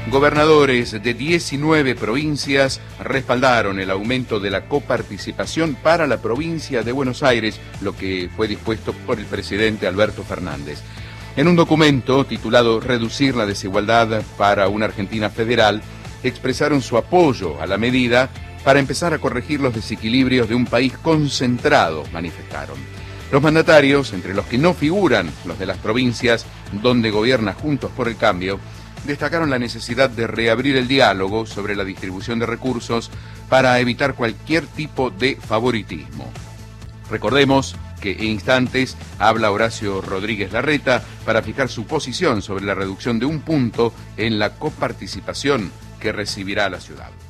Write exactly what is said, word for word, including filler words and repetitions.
Gobernadores de diecinueve provincias respaldaron el aumento de la coparticipación para la provincia de Buenos Aires, lo que fue dispuesto por el presidente Alberto Fernández. En un documento titulado Reducir la desigualdad para una Argentina federal, expresaron su apoyo a la medida para empezar a corregir los desequilibrios de un país concentrado, manifestaron. Los mandatarios, entre los que no figuran los de las provincias donde gobierna Juntos por el Cambio, destacaron la necesidad de reabrir el diálogo sobre la distribución de recursos para evitar cualquier tipo de favoritismo. Recordemos que en instantes habla Horacio Rodríguez Larreta para fijar su posición sobre la reducción de un punto en la coparticipación que recibirá la ciudad.